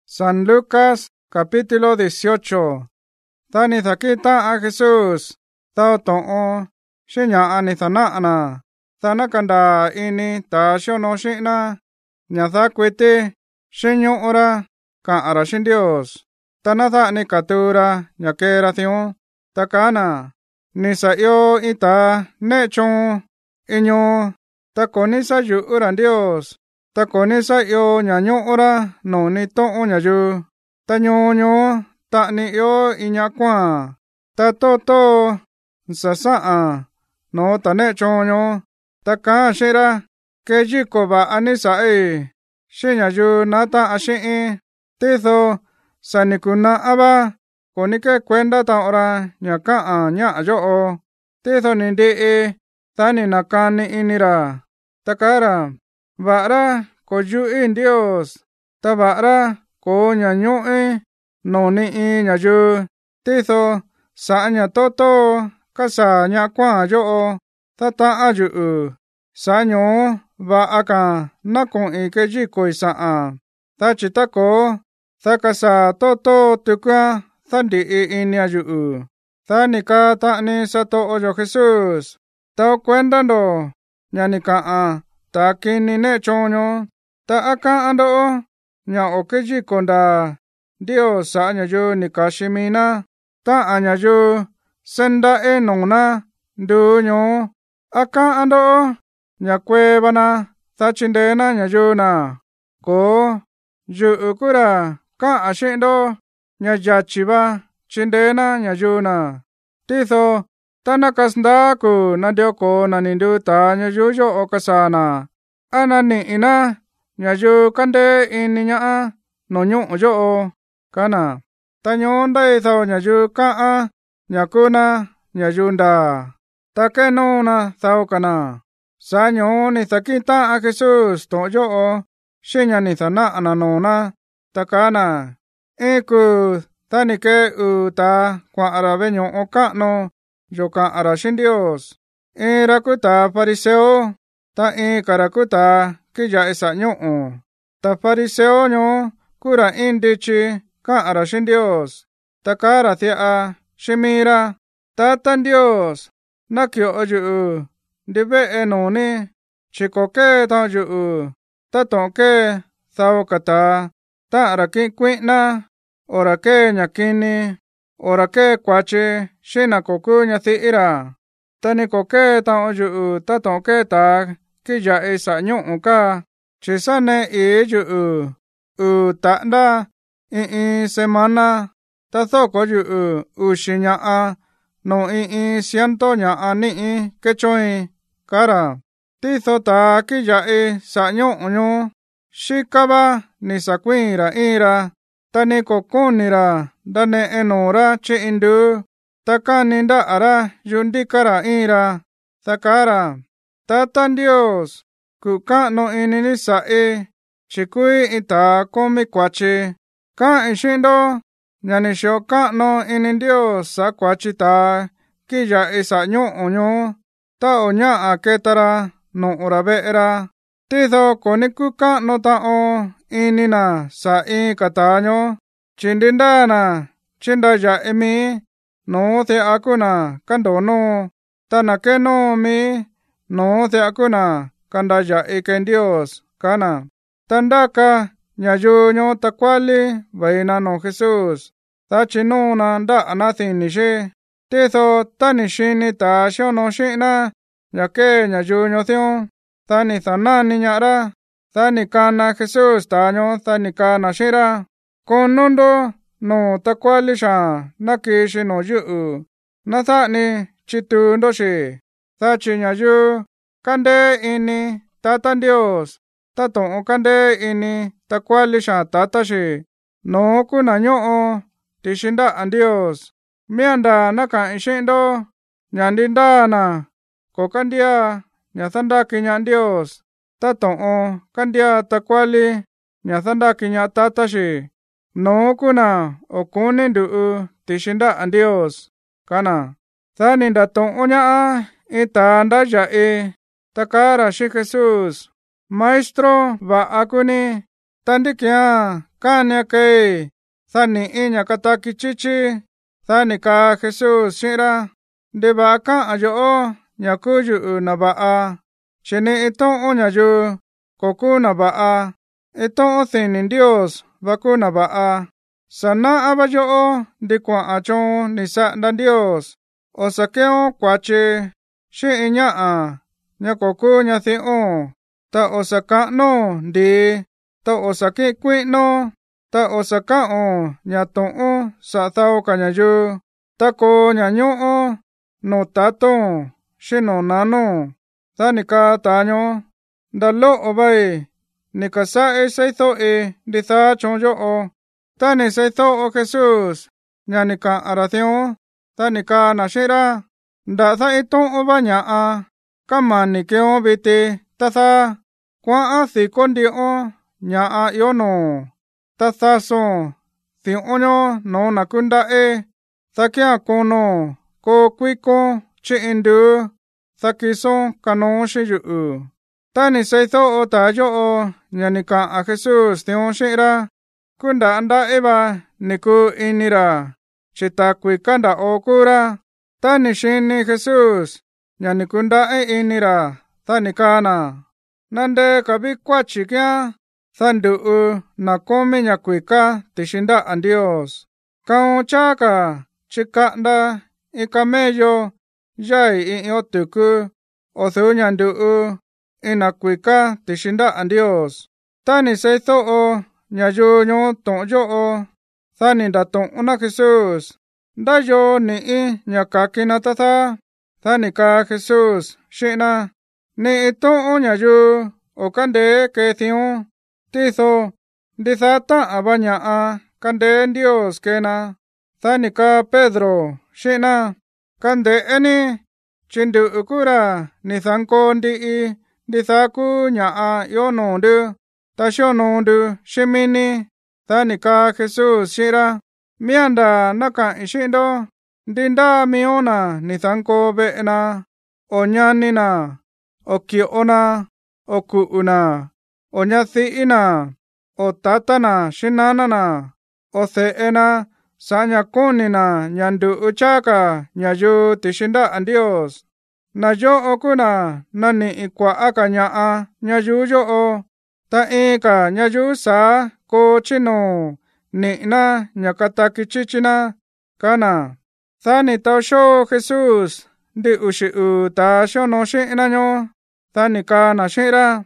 San Lucas capítulo 18. Tani thakita a Jesús. Tao to'o shinya ani thana'na. Thanakanda ini ta shono shina. Nyatha kwete shinyo ora ka ara shin Dios. Tanatha ni katura nyakera thion. Takana ni sa yo ita nechon inyo. Takoni sa yu uran Dios. Takoni sa yo nyanyo ora no ni to'o nyayu. Ta nyo ta ni yo inya kwa. Ta to sa sa'a no ta nechon nyo. Ta ka shira ke jiko ba ani sa shi nyayu na ta ashi'i. Titho sa nikuna aba koni ke kwenda ta ora nyaka nya yo. Titho nindi tani nakani inira. Takara va'ra ko yu'i Dios. Ta va'ra ko nyanyo'i no ni'i nyayu. Titho sa nya toto kasa nya kwa yo. Ta ta'a yu'u. Sa nyo va'a ka nakon ke jiko sa'a. Ta chitako ta kasa toto tukwa thandi inya yu'u. Ta nika ta ni sa to'o yo Jesús. Ta kwendando nya nika ta kini nechonyo. Ta aka ando nya okeji konda Dios sa nyayu nikashimina. Ta anyayu senda nongna dunyo. Aka ando nya kwebana ta chindena nyayu na. Ko yu ukura ka ashindo nya yachiba chindena nyayu na. Titho tanakasnda ku nandioko nanindu ta nyayu yo okasana. Anani ina nyayu kande ininya no nyu yo kana. Tanyonda itho nyayu ka nyakuna nyayunda. Takeno na thao kana. Sanyo ni thakita a Jesús to yo shinya ni thana ananona. Takana eku tanike uta kwa arabeño okano yoka arashin Dios. Rakuta fariseo ta karakuta kiya esa nyo'o. Ta fariseo nyo kura indichi ka arashin Dios. Ta kara thea shimira ta tan Dios. Nakyo yu dibe enoni chikoke ta yu. Ta tonke thao kata ta araki kwina orake nyakini orake kwache shina koku nyathiira. Tani koke ta yu ta tonke ta kiya esa nyo'o ka chisane yu ta'nda semana ta thoko yu ushinya no siento nya ni kechoi kara. Titho ta kiya sa nyo'o nyo shikaba ni sakwira ira. Tani kokunira dane enora chi indu. Takaninda ara yundikara ira. Takara tatan Dios kuka no inini sa chikui ita komi kwachi. Ka ishindo nyanisho ka no inin Dios sa kwachi ta kiya isa nyo'o nyo. Ta onya ketara no orabeera. Titho koniku ka no ta'o inina sa katanyo. Chindindana chinda ya emi no the akuna kandono. Tanakeno mi no the akuna kanda ya ken Dios kana. Tandaka nyayu nyo takwali vaina no Jesús. Ta chinona da anathi nishe. Titho tanishini ta shono shina. Yake nyayu nyo thion. Tani thanani nyara. Tani kana Jesús tanyo tani kana shira. Konondo no takwali sha nakishi no yu. Nathani chitu ndoshi. Tachi nyayu kande ini tatan Dios. Tato kande ini takwali sha tatashi. No kuna nyo'o tishinda an Dios. Mianda naka ishindo nyandinda na kokandia nyathanda kinya Dios. Tato kandia takwali nyathanda kinya tatashi. No kuna okuni ndu tishinda an Dios kana. Thani ndato onya ita ndaya takara shi Jesús. Maestro va akuni tandikia Kanya kei, thani inya kataki chichi, thani ka Jesus shira, de ba ka ajo nya kuju na ba a, chene ito onya ju, koku na ba a, ito o thinin Dios, baku na ba a, sana abajo de kwa achon ni sa dan Dios, o sakeo kwache, shi inya a, nya koku nya thi o, ta o saka no di, ta o sake kwi no, ta o saka o nya to o sa thao ka nya ju, ta ko nya nyo o, no tato, shi no nano, ta ni ka ta nyo, da lo o bai, ni ka sa e say tho e, di tha chon jo o, ta ni say tho o Jesus, nya ni ka arathio, ta ni ka na shira, da tha e to o ba nya a, ka ma ni ke o bete, ta tha, kwa a thi kondi o, nya a yo no, ta tha so, thi onyo no na kunda e, ta kia kono, ko kwiko, chi indu, ta kiso kano shi yu u. Ta ni say tho o ta jo o, nya ni ka a Jesus thion shi ra, kunda anda eba, ni ku inira, chi ta kwikanda o kura, ta ni shin ni Jesus, nya ni kunda e inira, ta ni ka na. Nande kabi kwa chikia, thandu u na kome nya kwika tishinda an Dios. Kao chaka, chikanda, ikameyo, yai i otuku, o thu nyandu u, ina kwika tishinda an Dios. Tani say tho o, nya yu nyo tong jo o, thani da tong una Jesus. Da yo ni i nya kakina tatha, thani ka Jesus, shina. Ni ito o nya yu, o kande ke thion, titho, di thata abanya a, kande Dios kena, thani ka Pedro, shina, kande eni, chindu ukura, ni thanko ndi i, di thaku nya a yo nondu, tasho nondu, shimini, thani ka Jesus shira, mianda naka ishindo, dinda miona ni thanko beena, o nyanina, o kiona, o kuuna, o nyathiina, o tatana shinanana, o theena, sanya konina nyandu uchaka nyayu tishinda an Dios. Na yo okuna nani ikwa aka nyaa nyayu yo o, ta ika nyayu sa ko chino, ni na nyakataki chichina, kana. Thani tao sho Jesus, di ushi u ta sho no shi inanyo, thani ka na shira,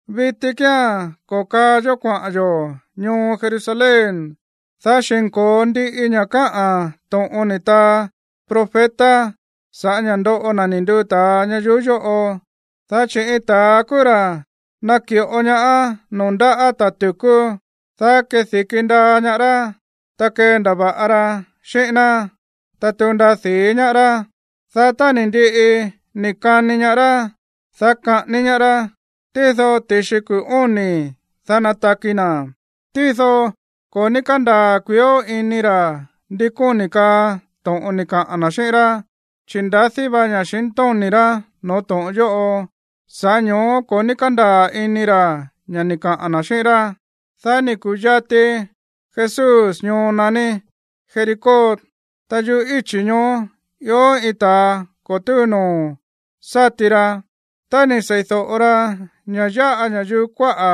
vitikia koka yo kwa ayo, nyo Jerusalén, tha shinko ndi inyaka a, ton onita, profeta, sa nyando ona nindu ta nyayu yo o, tha chi ita kura, na kio onya a, nonda a tatuku, tha ke thikinda nyara, ta ke ndaba ara, shina, tatunda thi nyara, tha tani ndi i, nikani nyara, tha ka ni nyara, titho tishiku oni, tha natakina, titho, ko nikanda kuyo inira, diku nika, ton onika anashira, chindathi banya shinton nira, no ton yo o, sanyo ko nikanda inira, nyanika anashira, thani kuyate, Jesus nyo nani, Jericot, tayu ichi nyo, yo ita, kotuno, satira, tani seitho ora, nyaya a nyayu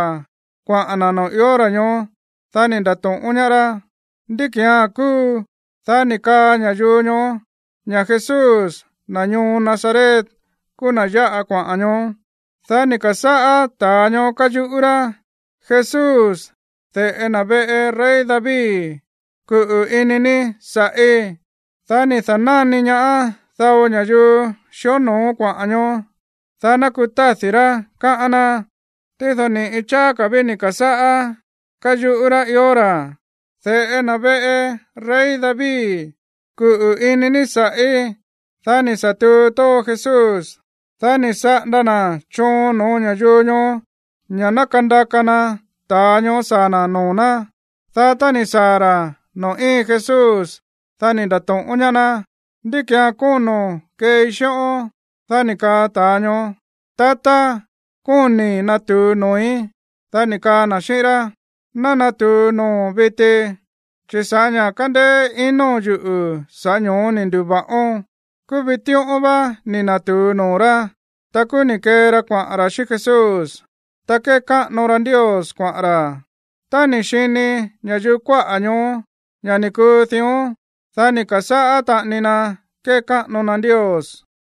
kwa anano yora nyo, thani daton unyara, dikia ku, thani ka nyayu nyo, nya Jesus, na nyo Nazaret, kuna ya a kwa anyo, thani ka saa ta nyo kayu ura, Jesus, the enabe rey David, ku inini sa thani thanani nya thao nyayu, shono kwa anyo, thana kutathira ka ana, titho ni icha kabini ka saa, kayu ura yora, the enabe rey David, ku inini sa thani sa tu to Jesus, thani sa dana chon no nyayu nyo, nyana kandakana, ta nyo sana nona, tha tani sara, no Jesus, thani daton unyana, dikia kono, ke isho, thani ka ta nyo, tata, koni na tu noi, thani ka na shira, nana tu no vete, chỉ xa nhà căn đế ino dụ xa nhô nên đu bà ôn, cứ bị tiêu ô ba nên na tu no ra, ta cứ ni kê ra quả ra shi Jesus, ta kê ka no ran Dios quả ra, ta ni xin ni nhà dụ quả anyô, nhà ni cứ tiêu, ta ni cả sa ta ni na kê ka no ran Dios.